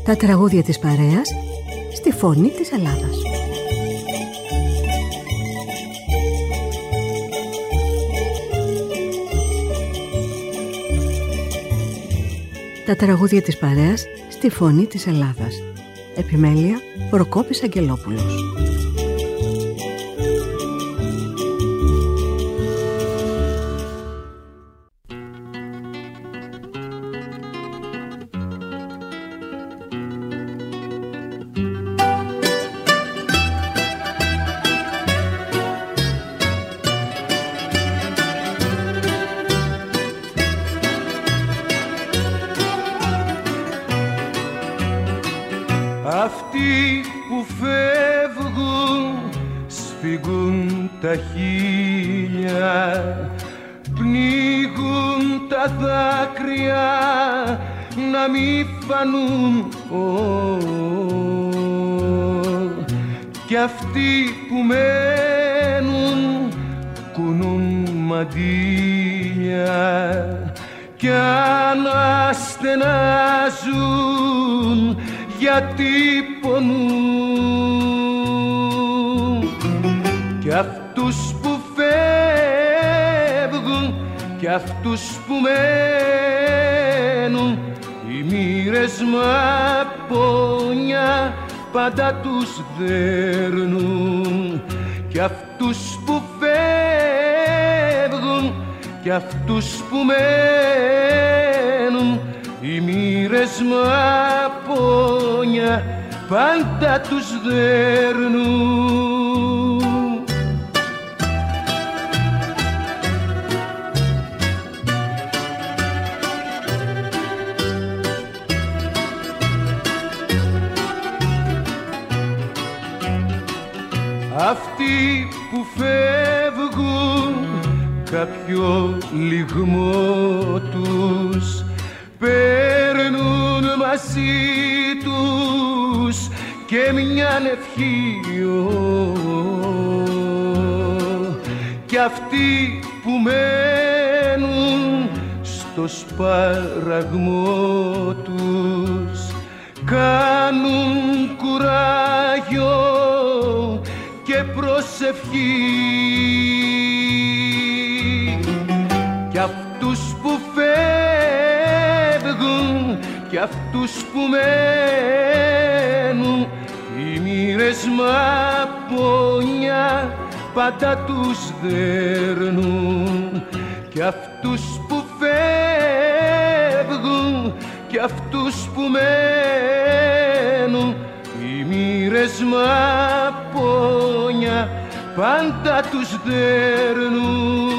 Τα τραγούδια της παρέας στη Φωνή της Ελλάδας. Τα τραγούδια της παρέας στη Φωνή της Ελλάδας. Επιμέλεια Προκόπης Αγγελόπουλος. Αυτοί που φεύγουν σφίγγουν τα χείλια, πνίγουν τα δάκρυα να μη φανούν. Κι αυτοί που μένουν κουνούν μαντήλια κι αναστενάζουν γιατί πονούν. Κι αυτούς που φεύγουν κι αυτούς που μένουν, οι μοίρες μαπόνια πάντα τους δέρνουν. Κι αυτούς που φεύγουν κι αυτούς που μένουν, οι μοίρες μαπόνια πάντα τους δέρνουν. Αυτοί που φεύγουν κάποιο λιγμό τους παίρνουν μαζί τους και μιαν ευχή. Κι αυτοί που μένουν στο σπαραγμό τους κάνουν κουράγιο και προσευχή. Κι αυτούς που φεύγουν κι αυτούς που μένουν, οι μοίρες μαπόνια πάντα τους δέρνουν. Κι αυτούς που φεύγουν κι αυτούς που μένουν, οι μοίρες μαπόνια πάντα τους δέρνουν.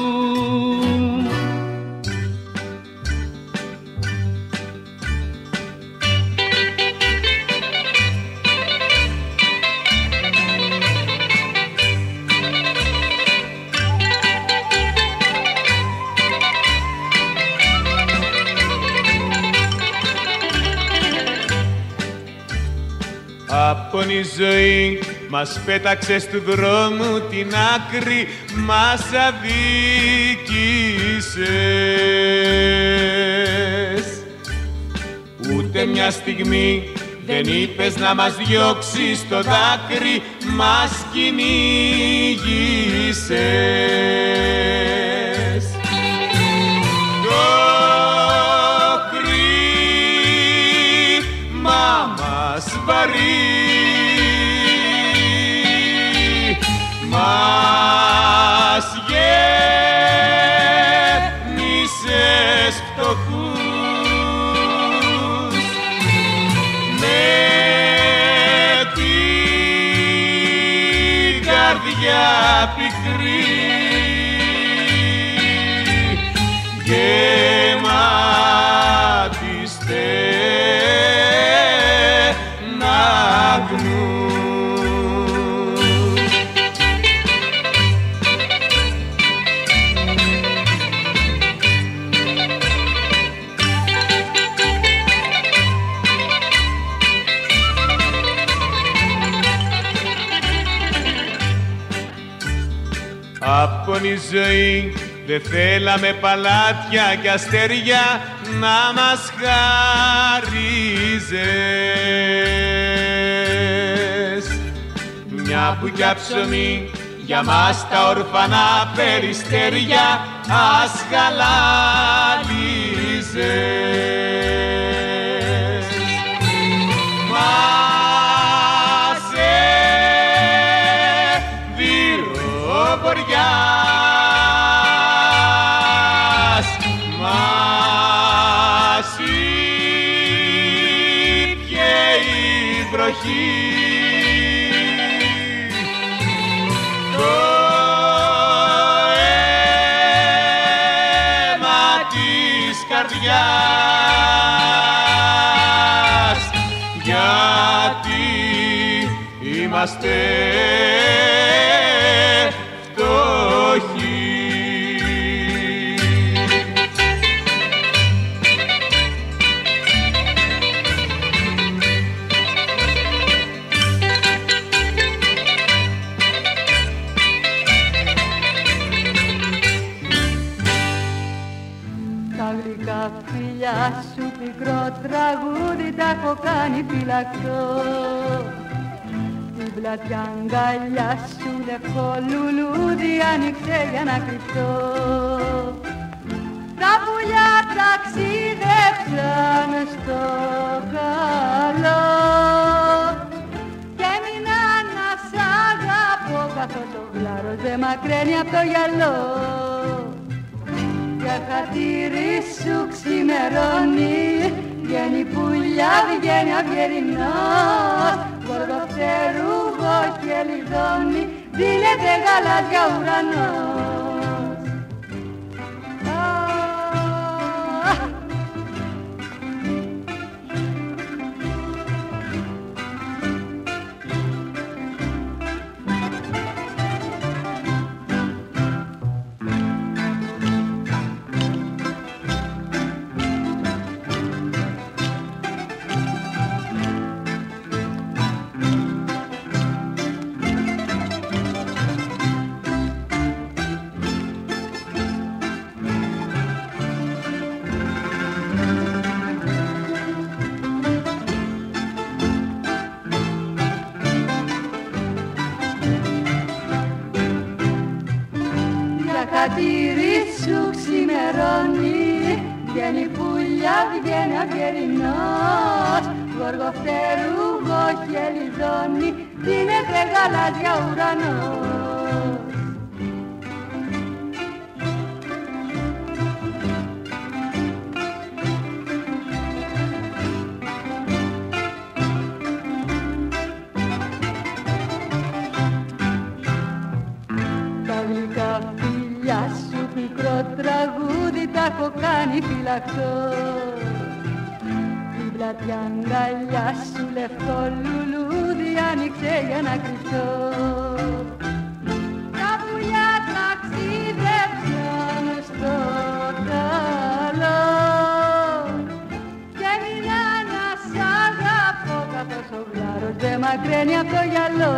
Απ' η ζωή μας πέταξες του δρόμου την άκρη, μας αδίκησες. Ούτε μια στιγμή δεν είπες να μας διώξεις το δάκρυ, μας κυνήγησες. Το κρίμα μας βαρύ μας γέμισες φτωχούς με την καρδιά πικρή γεμάτη στεναγμούς. Απ' η ζωή δεν θέλαμε παλάτια και αστέρια να μας χάριζες. Μια μπουκιά ψωμί για μας τα ορφανά περιστέρια ας χαλάλιζες. Μάσε βυροφοριάς, μας ήπιε η βροχή. Γιατί είμαστε φτωχοί. Τα γλυκά φιλιά σου πικρό τραγούδι τα έχω κάνει φυλακτό. Την πλατιά αγκαλιά σου λευκό λουλούδι άνοιξε για να κρυφτώ. Τα πουλιά ταξίδεψαν στο καλό και έμεινα να σ' αγαπώ καθώς ο γλάρος δεν μακραίνει απ' το γυαλό. Για χατήρι σου ξημερώνει, βγαίνει πουλιά, βγαίνει αυγερινός, γοργοφτερούγο και λιδώνει, δίνεται γαλάζια ουρανός. Χατήρι σου ξημερώνει, βγαίνει πουλιά, βγαίνει αυγερινός, γοργοφτερούγο και λιδώνει, δίνεται γαλάζια ουρανός. Τα γλυκά φιλιά σου πικρό τραγούδι τα έχω κάνει φυλακτό. Την πλατιά αγκαλιά σου λευκό λουλούδι άνοιξε για να κρυφτώ. Τα πουλιά ταξίδεψαν στο καλό και έμεινα να σ' αγαπώ καθώς ο γλάρος δεν μακραίνει απ' το γυαλό.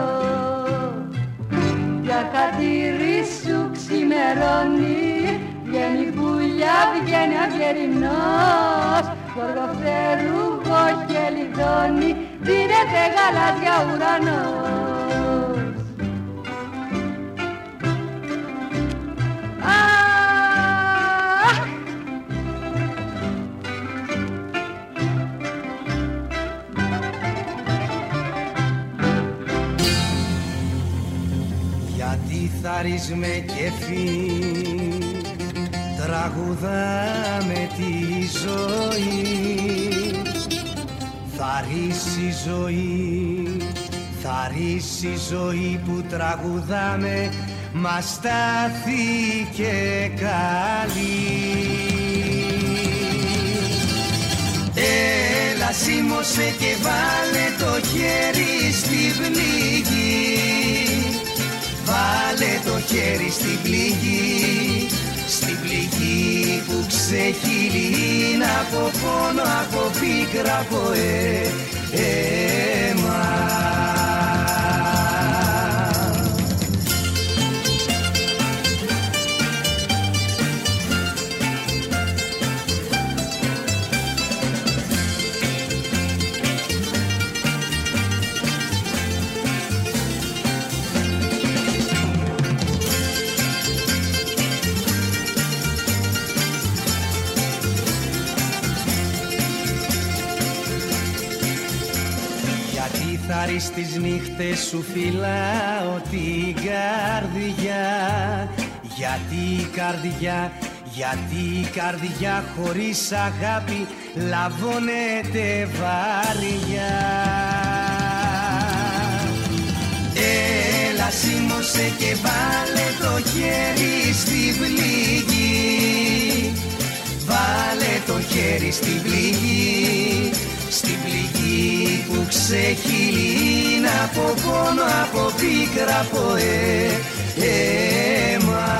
Για χατήρι σου ξημερώνει, βγαίνει πουλιά, βγαίνει αυγερινός, γοργοφτερούγο και λιδώνει, δίνεται γαλάζια ουρανός. Θαρρύσμε κέφι, τραγουδάμε τη ζωή. Θαρρύσει ζωή, θαρρύσει ζωή που τραγουδάμε, μας στάθηκε καλή. Έλα σίμωσε και βάλε το χέρι στην πληγή. Βάλε το χέρι στην πληγή, στην πληγή που ξεχυλίνα από πόνο, από πίκρα, από αίμα. θάρρη στις νύχτες σου φυλάω την καρδιά. Γιατί η καρδιά χωρίς αγάπη λαβώνεται βαριά. Έλα σίμωσε και βάλε το χέρι στην πληγή. Βάλε το χέρι στην πληγή. Στην πληγή που ξεχυλίνα από πόνο, από πίκρα, από αίμα.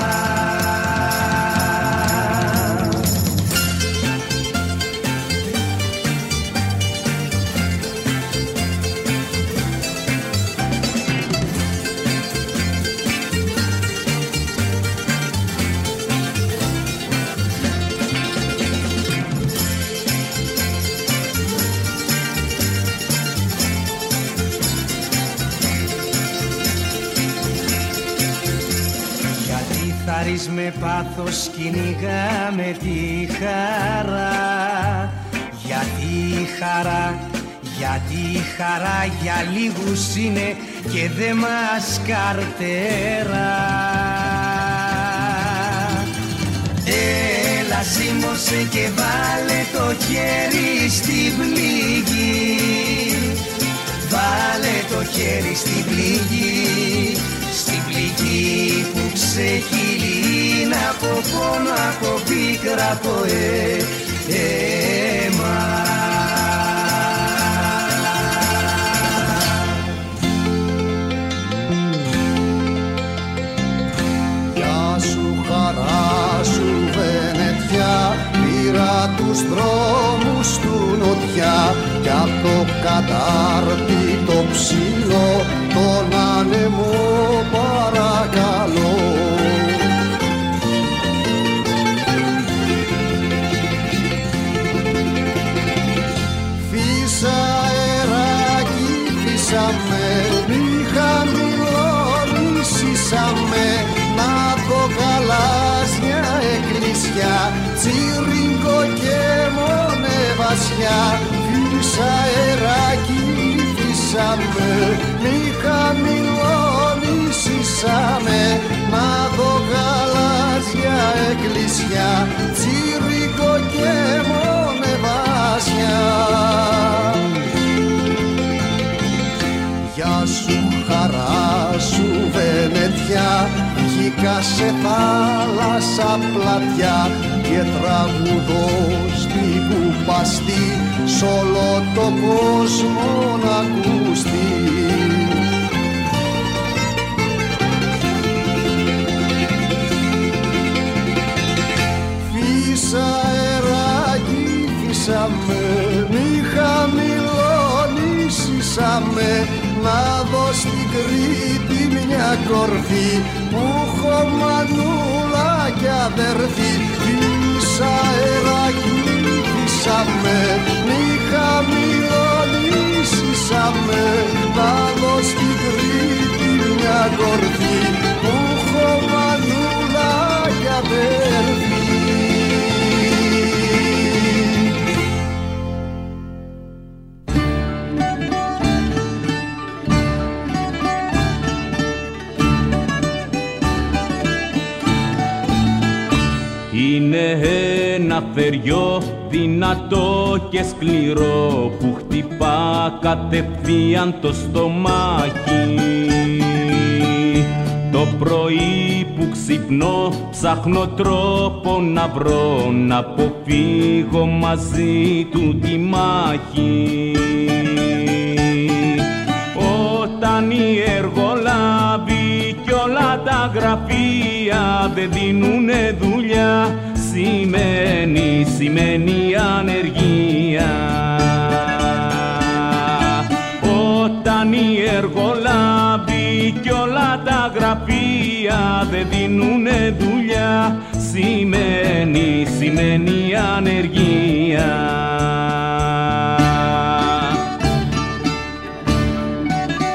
Με πάθος κυνηγάμε τη χαρά. Γιατί η χαρά για λίγους είναι και δε μας καρτέρα. Έλα σίμωσε και βάλε το χέρι στην πληγή. Βάλε το χέρι στην πληγή. Στην πληγή που ξεχυλίνα από πόνο, από πίκρα, από αίμα. Γεια σου χαρά σου Βενετιά, πήρα τους δρόμους του νοτιά κι απ' το κατάρτι το ψηλό τον άνεμο παρακαλώ. Φύσα αεράκι, φύσαμε, μη χαμηλώνησαμε, να δω γαλάζια εκκλησιά, τσίρινγκο και μονεβασιά. Φύσα αεράκι, φύσαμε, μη χαμηλώνησαμε, να δω γαλάζια εκκλησιά, τσίρικο και μονεβάσια. Γεια σου χαρά σου Βενετιά, βγήκα σε θάλασσα πλατιά και τραγουδώ στην κουπαστή σ' όλο το κόσμο να ακουστεί. Φύσα αεράκι, φύσαμε, μη χαμηλώνησαμε, να δω στην Κρήτη μια κορφή που έχω μανούλα κι αδερφή. Φύσα αεράκι, φύσαμε, μη χαμηλώνησαμε, να δω στην Κρήτη μια κορφή που έχω μανούλα κι αδερφή. Είναι ένα θεριό δυνατό και σκληρό που χτυπά κατευθείαν το στομάχι. Το πρωί που ξυπνώ ψάχνω τρόπο να βρω, να αποφύγω μαζί του τη μάχη. Όταν η εργολάβη κι όλα τα γραφεία δεν δίνουνε δουλειά, σημαίνει ανεργία. Όταν οι εργολάβοι κι όλα τα γραφεία δεν δίνουνε δουλειά, σημαίνει ανεργία.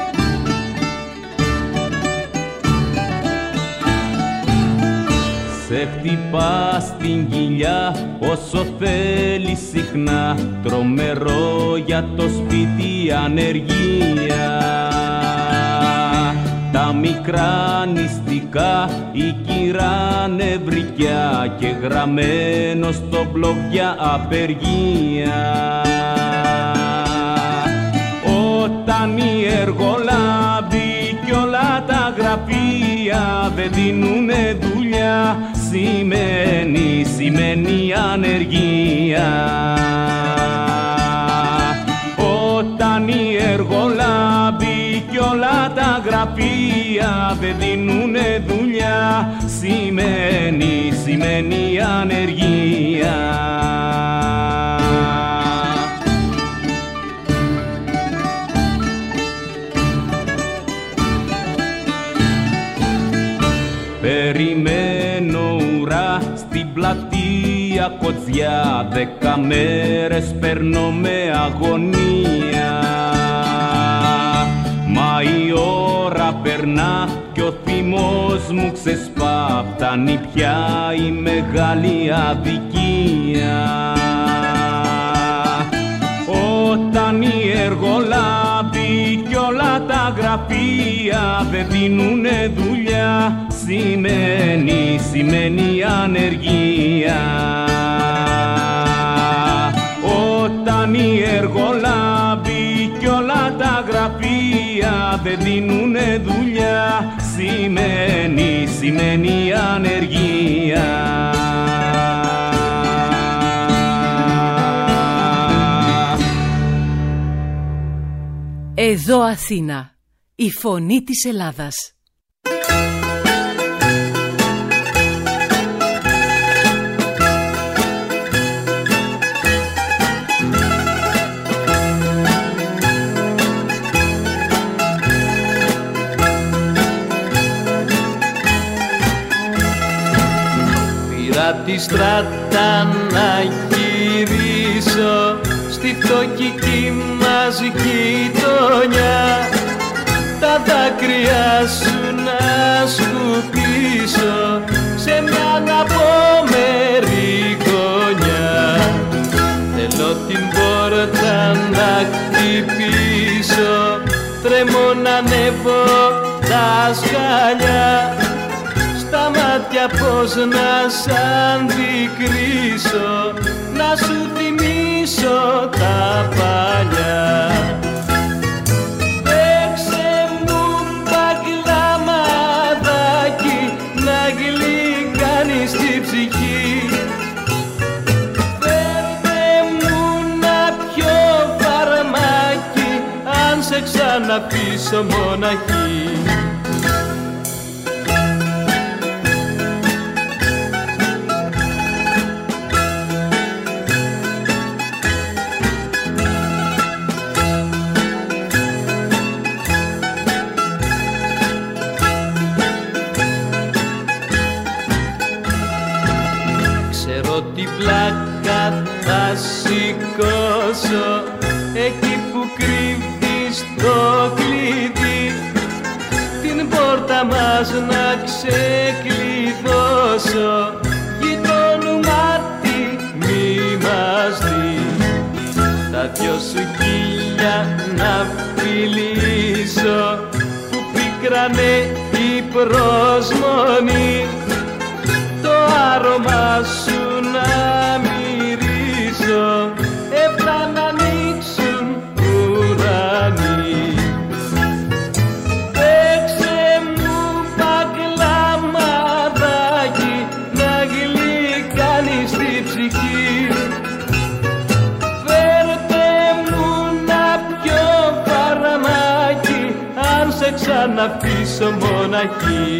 Σε δεν χτυπά στην κοιλιά όσο θέλει συχνά, τρομερό για το σπίτι ανεργία. Τα μικρά νηστικά, η κυρά νευρικιά και γραμμένο στο μπλοκ για απεργία. Όταν οι εργολάβοι κι όλα τα γραφεία δεν δίνουνε δουλειά, σημαίνει ανεργία. Όταν οι εργολάβοι κι όλα τα γραφεία δεν δίνουνε δουλειά, σημαίνει ανεργία. Περιμένω ουρά στην πλατεία Κοτζιά, 10 μέρες παίρνω με αγωνία. Μα η ώρα περνά κι ο θυμός μου ξεσπά, φτάνει πια η μεγάλη αδικία. Όταν οι εργολάβοι κι όλα τα γραφεία δεν δίνουνε δουλειά, σημαίνει ανεργία. Όταν οι εργολάβοι κι όλα τα γραφεία δεν δίνουνε δουλειά, σημαίνει ανεργία. Εδώ Αθήνα, η φωνή της Ελλάδας. Πήρα τη στράτα να γυρίσω στη φτωχική μας γειτονιά, τα δάκρυα σου να σκουπίσω σε μια αναπομερή γωνιά. Θέλω την πόρτα να χτυπήσω, τρέμω να ανέβω τα σκαλιά, στα μάτια πως να σ' αντικρίσω, να σου θυμίσω τα παλιά. Παίξε μου μπαγκλαμαδάκι να γλυκάνεις την ψυχή, φέρτε μου να πιω φαρμάκι αν σε ξαναπήσω μοναχή. Την πλάκα θα σηκώσω εκεί που κρύβεις το κλειδί, την πόρτα μας να ξεκλειδώσω, γειτόνου μάτι μη μας δει. Τα δυο σου χείλια να φιλήσω που πίκρανε η προσμονή, το άρωμα σου να μυρίσω, έφτα να ανοίξουν ουρανοί. Παίξε μου μπαγκλαμαδάκι να γλυκάνεις την ψυχή, φέρτε μου να πιω φαρμάκι αν σε ξαναφήσω μοναχή.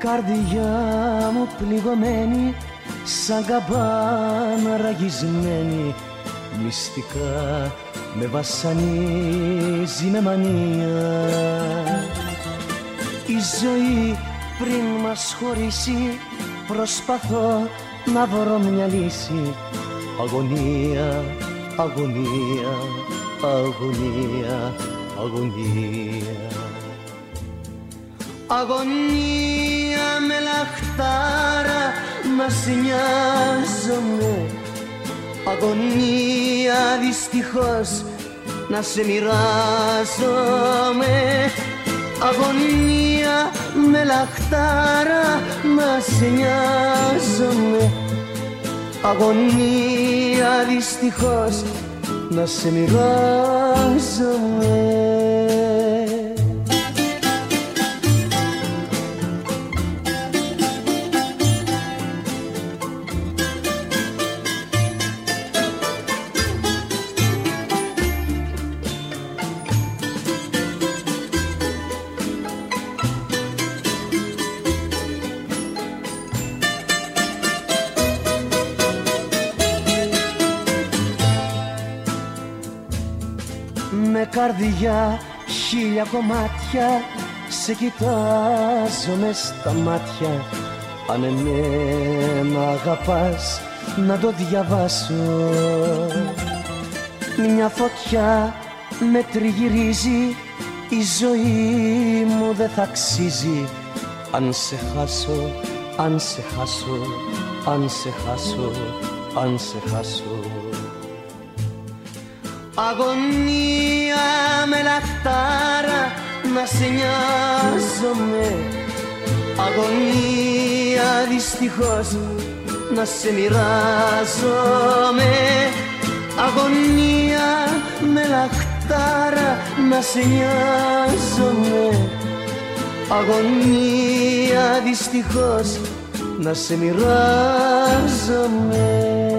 καρδιά μου πληγωμένη, σαν καμπάνα ραγισμένη, μυστικά με βασανίζει με μανία. Η ζωή πριν μας χωρίσει, προσπαθώ να βρω μια λύση. Αγωνία, αγωνία, αγωνία, αγωνία. Αγωνία με λαχτάρα να σε νοιάζομαι. Αγωνία δυστυχώς να σε μοιράζομαι. Αγωνία με λαχτάρα να σε νοιάζομαι. Αγωνία δυστυχώς να σε μοιράζομαι. Καρδιά χίλια κομμάτια, σε κοιτάζω μες στα μάτια. Αν εμένα αγαπάς να το διαβάσω. Μια φωτιά με τριγυρίζει, η ζωή μου δεν θα αξίζει. Αν σε χάσω, αν σε χάσω, αν σε χάσω, αν σε χάσω. Αγωνία με λαχτάρα να σε νοιάζομαι. Αγωνία δυστυχώς να σε μοιράζομαι. Αγωνία με λαχτάρα να σε νοιάζομαι. Αγωνία δυστυχώς να σε μοιράζομαι.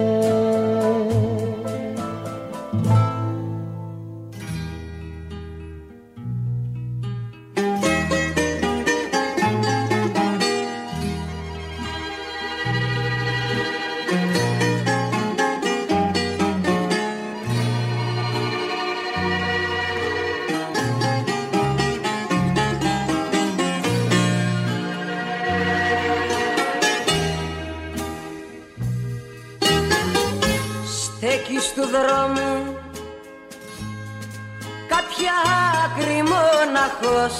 Στέκεις του δρόμου κάποια άκρη μοναχός,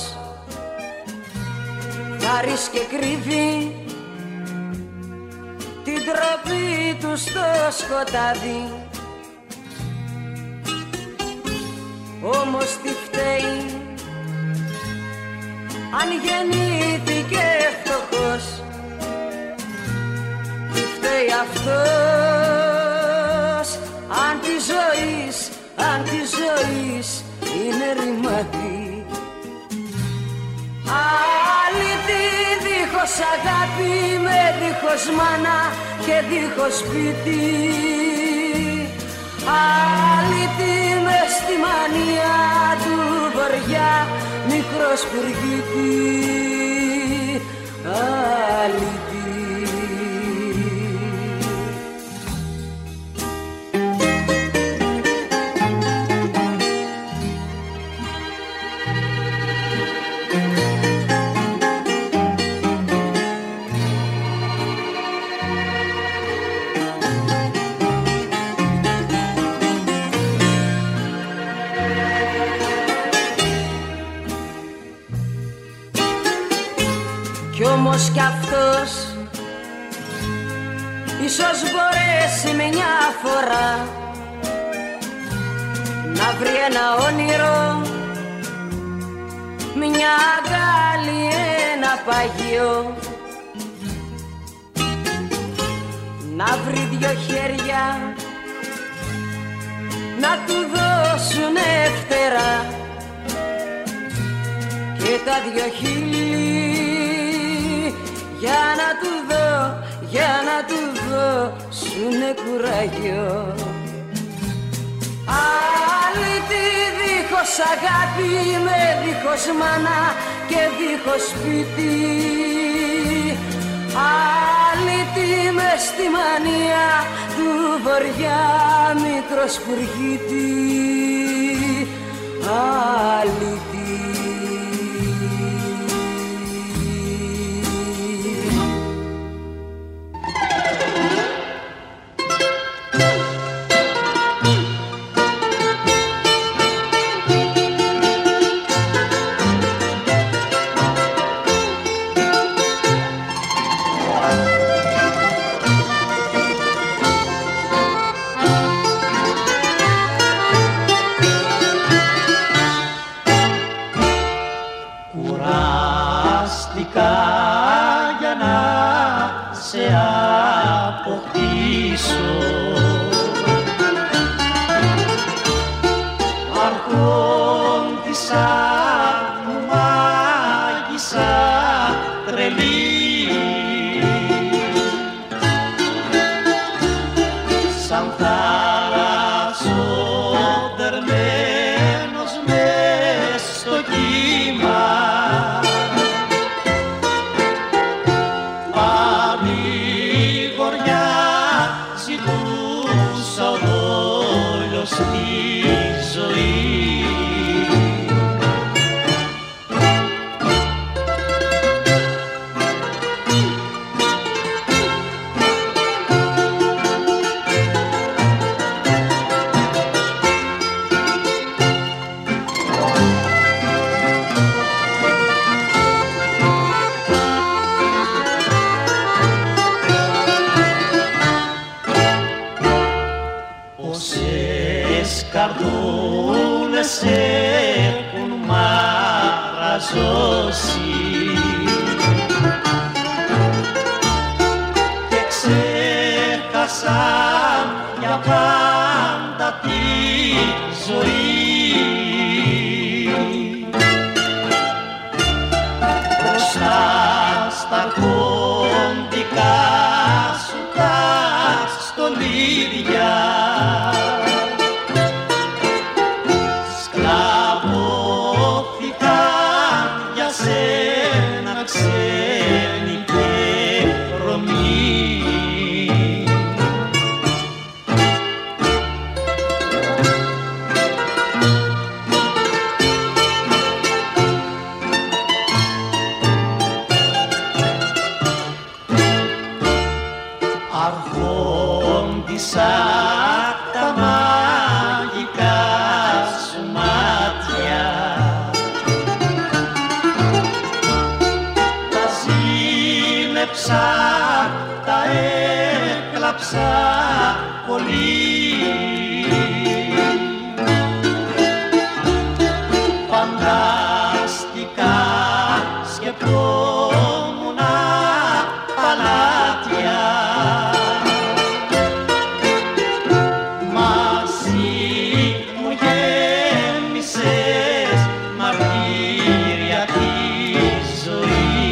βάρης και κρύβει την τροπή του στο σκοτάδι. Όμως τι φταίει αν γεννήθηκε φτωχός? Τι φταίει αυτός αν τη ζωής είναι ρημάδι? Αλήτη δίχως αγάπη, με δίχως μάνα και δίχως σπίτι. Αλήτη μες στη μανία του βοριά, μικρός πουργίτη. Αλήτη. Κι όμως κι αυτός ίσως μπορέσει μια φορά να βρει ένα όνειρο, μια αγκάλη, ένα παγιό. Να βρει δυο χέρια να του δώσουνε φτερά και τα δυο χείλη για να του δώσουνε κουράγιο. Αλήτη δίχως αγάπη, με δίχως μάνα και δίχως σπίτι. στη μανία του βοριά μικρός σπουργίτη αλήτη. Για να σε αποκτήσω αρχόντισσα μου μάγισσα τρελή σαν θάλασσοδερμένος μες στο κύμα. Καρδούλες έχουν μαραζώσει και ξέχασαν για πάντα τη ζωή. Μπροστά στα κοντικά σου τα στολίδια ξένη και ρωμή. Αρχόντισσα τα μαγικά σου μάτια τα έκλαψα πολύ. Φανταστικά σκεφτόμουνα παλάτια μαζί μου γέμισες μαρτύρια τη ζωή.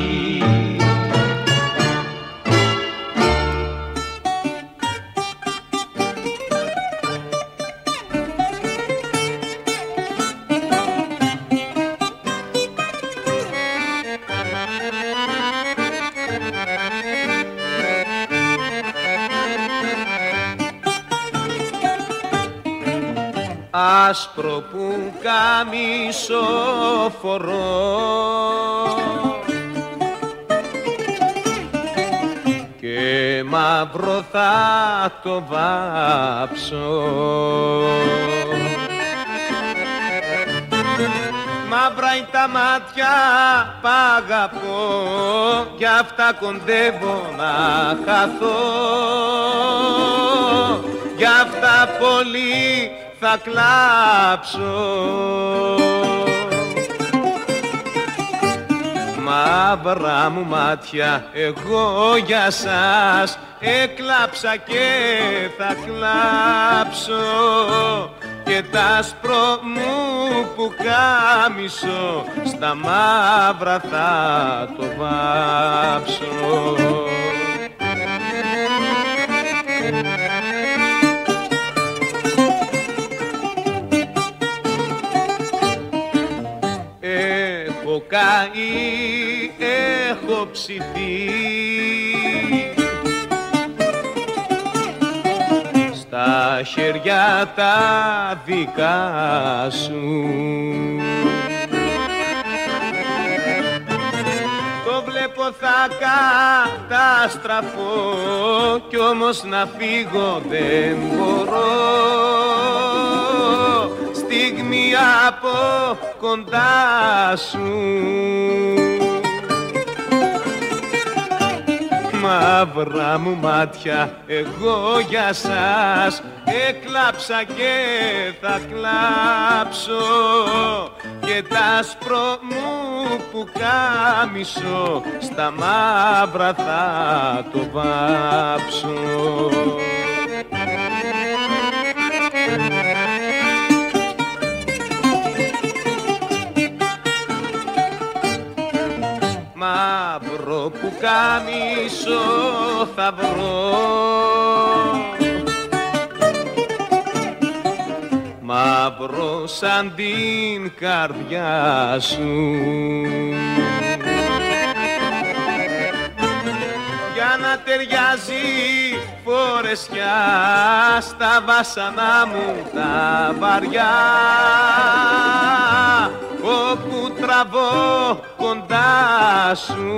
άσπρο πουκάμισο φορώ και μαύρο θα το βάψω. Μαύρα είναι τα μάτια π' αγαπώ, κι αυτά κοντεύω να χαθώ, γι' αυτά πολύ θα κλάψω. Μαύρα μου μάτια, εγώ για σας έκλαψα και θα κλάψω, και τ' άσπρο μου πουκάμισο στα μαύρα θα το βάψω. Έχω καεί, έχω ψηθεί τα δικά σου. Το βλέπω θα καταστραφώ κι όμως να φύγω δεν μπορώ. Στιγμή από κοντά σου. Μαύρα μου μάτια, εγώ για σας έκλαψα και θα κλάψω και τ' άσπρο μου που κάμισο στα μαύρα θα το βάψω. Μαύρο που κάμισο θα βρω, μαύρο σαν την καρδιά σου, για να ταιριάζει φορεσιά στα βάσανα μου τα βαριά, όπου τραβώ κοντά σου.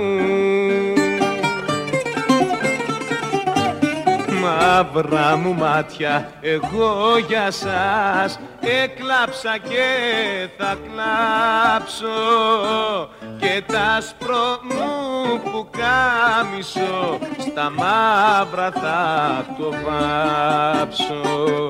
Μαύρα μου μάτια, εγώ για σας έκλαψα και θα κλάψω και τ' άσπρο μου που κάμισο στα μαύρα θα το βάψω.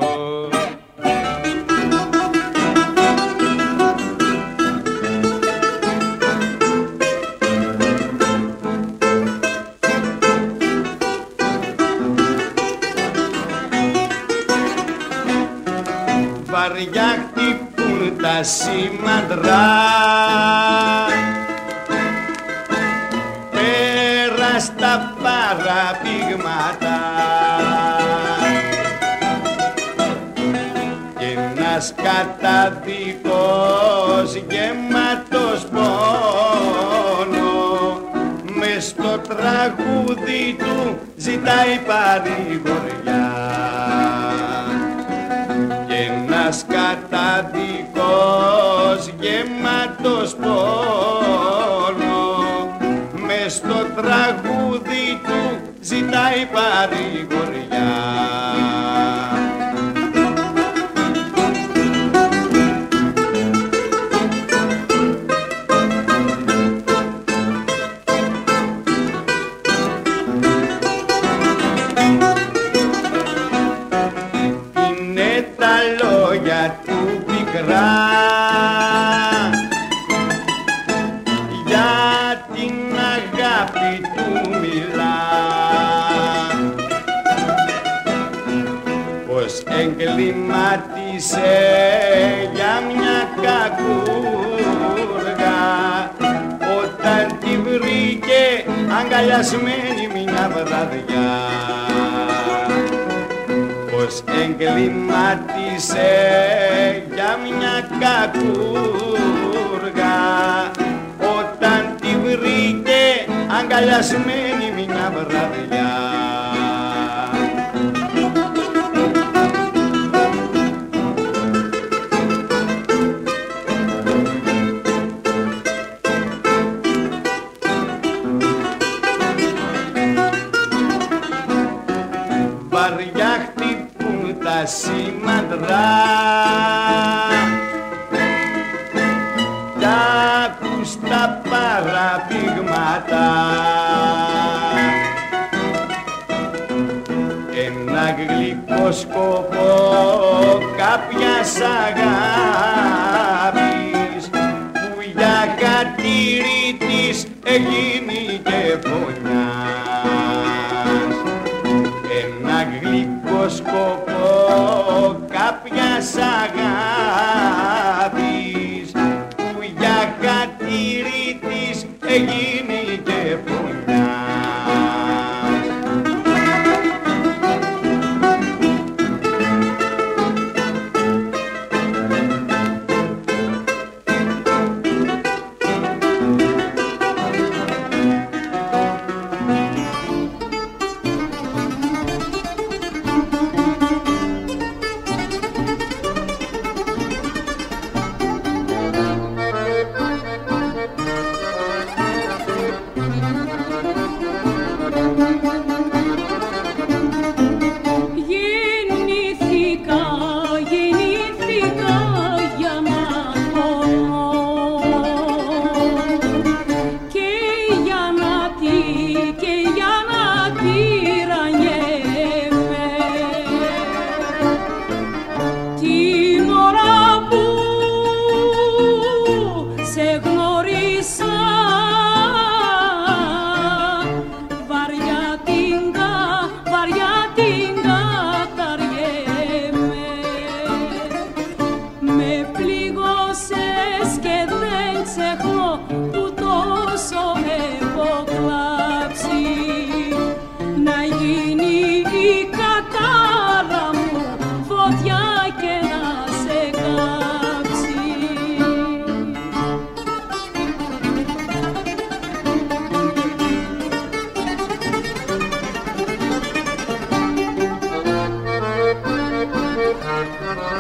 Βαριά χτυπούν τα σήμαντρα, πέρα στα παραπήγματα κι ένας καταδίκος γεμάτος πόνο μες στο τραγούδι του ζητάει παρηγοριά. Ένας καταδικός γεμάτος πόνο μες στο τραγούδι του ζητάει παρηγοριά. Για την αγάπη του μιλά, πως εγκλημάτισε για μια κακούργα όταν τη βρήκε αγκαλιασμένη μια βραδιά, πως εγκλημάτισε για μια κακούργα όταν τη βρήκε αγκαλιασμένη μια βραδιά. Βαριά χτυπούν τα σήμαντρα κι ακούς τα παραπήγματα, ένα γλυκό σκοπό κάποιας αγάπης που για χατήρι της έγινε και φωνιάς, ένα γλυκό σκοπό κάποιας αγάπης που για χατήρι της έγινε και φωνιάς.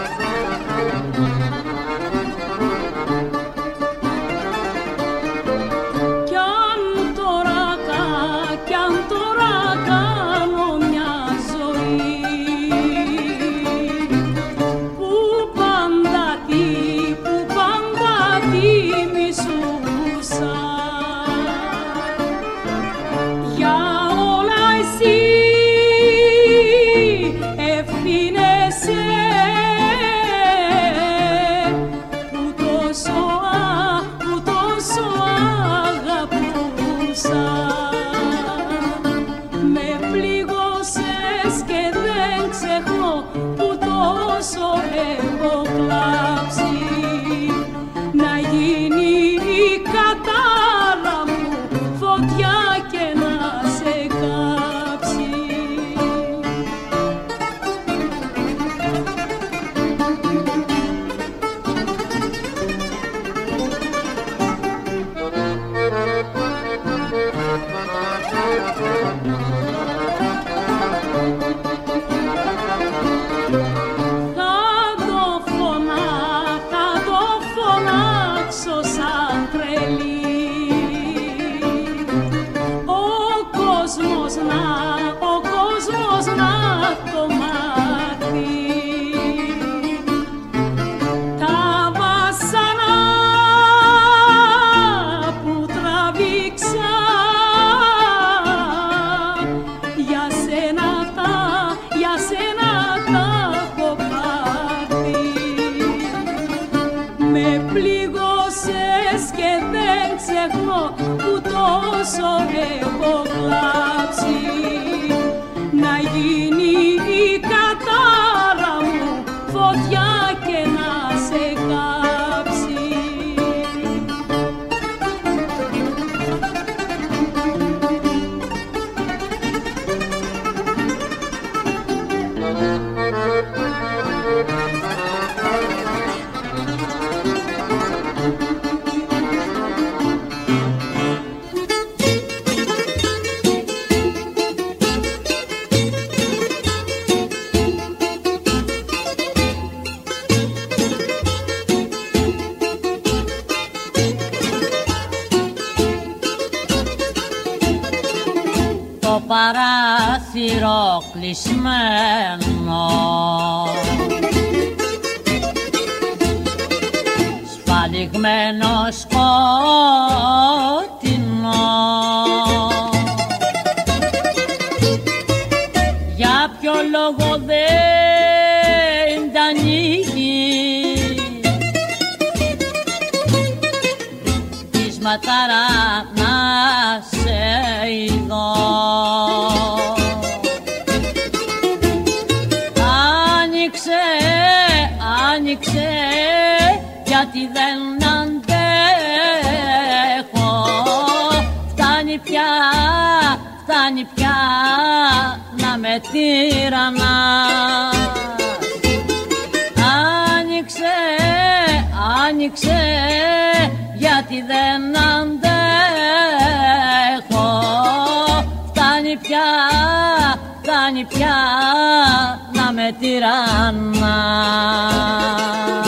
παράθυρο κλεισμένο, σφαλιγμένο σκότεινο. Για ποιο λόγο δεν τα ανοίγει της ματάρα να σε ειδώ. Άνοιξε, γιατί δεν αντέχω. Φτάνει πια να με τυραννάς. Άνοιξε, γιατί δεν αντέχω. Φτάνει πια να με τυραννάς.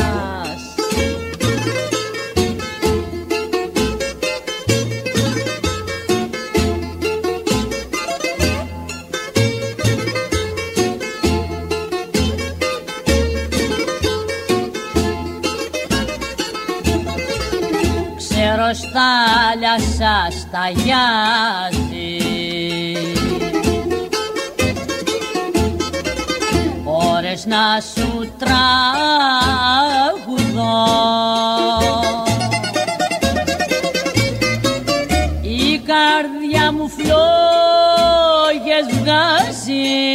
Ξέρω στάλια σας ταγιάζει, ώρες να σου τραγουδώ. Η καρδιά μου φλόγες βγάζει,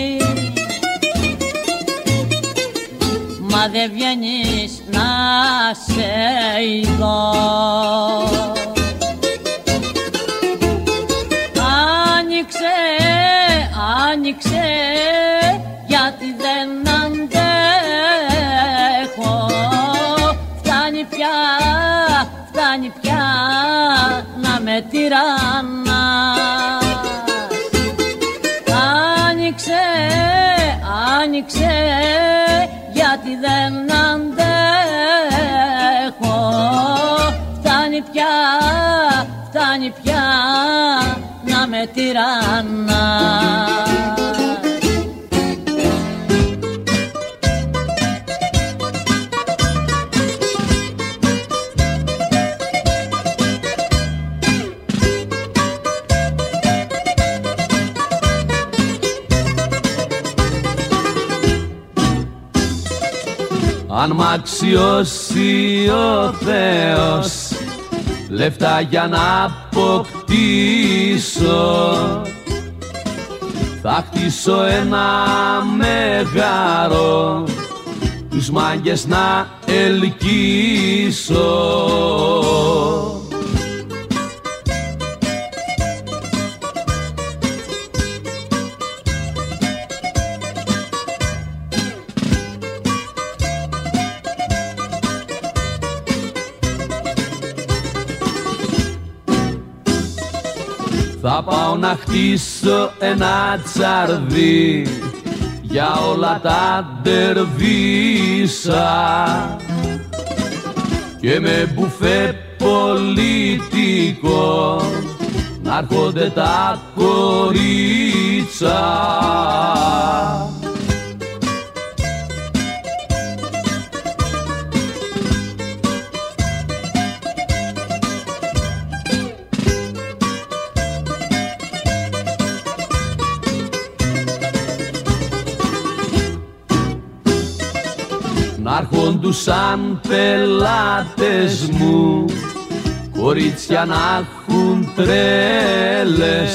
μα δεν βγαίνεις να σε ειδώ. Άνοιξε, γιατί δεν αντέχω. Φτάνει πια να με τυραννάς. Άνοιξε, γιατί δεν δεν αντέχω. Φτάνει πια να με τυραννάς. Αν μ' αξιώσει ο Θεός λεφτά για να αποκτήσω, θα χτίσω ένα μεγάρο, τους μάγκες να ελκύσω. Θα πάω να χτίσω ένα τσαρδί για όλα τα ντερβίσα και με μπουφέ πολιτικό να έρχονται τα κορίτσα. Να έρχοντουσαν πελάτες μου, κορίτσια να έχουν τρέλες,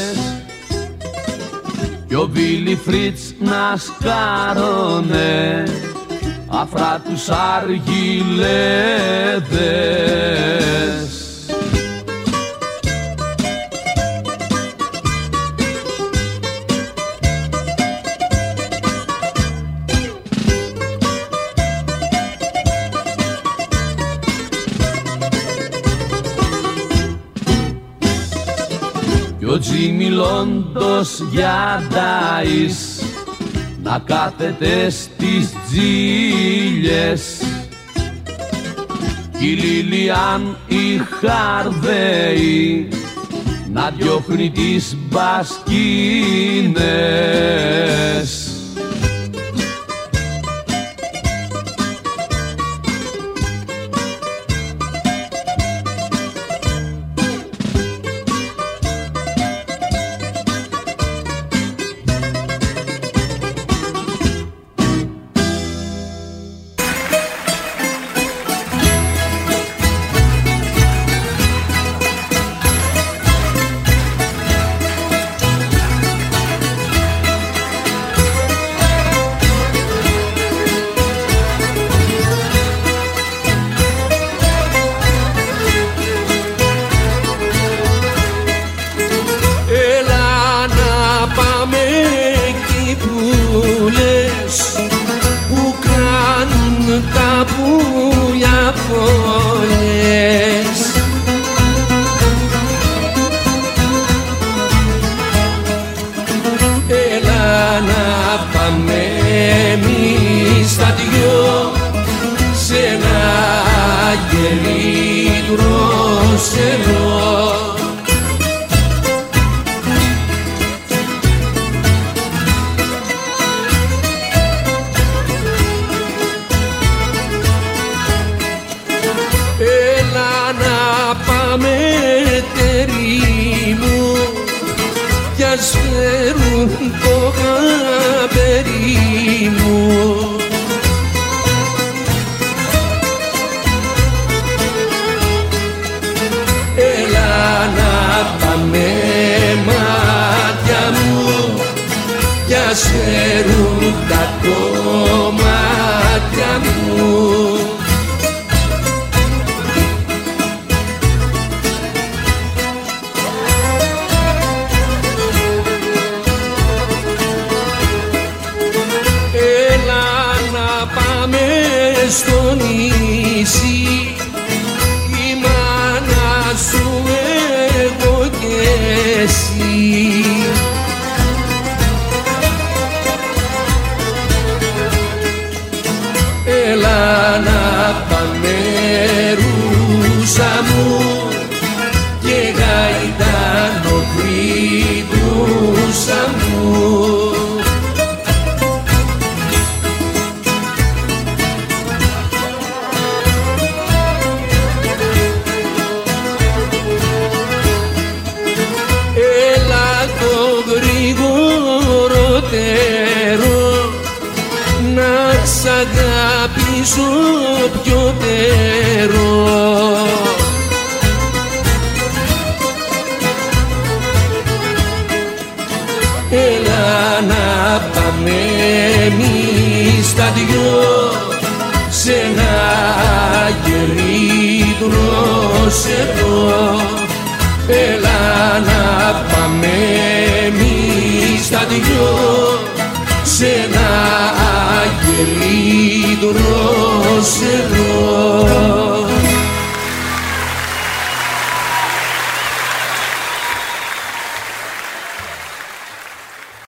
κι ο Βίλι Φρίτς να σκάρωνε αφρά τους αργυλέδες. Ο Τζίμι Λόντος για ντάις να κάθεται στις τζίλιες, κι η Λίλιαν η Χαρδέη να διώχνει τις μπασκίνες. γυρίσω πιωτερό. Έλα να πάμε εμείς τα δυο σε ένα γερίδρο εδώ. Έλα να πάμε εμείς τα δυο σε ένα γερίδρο εδώ.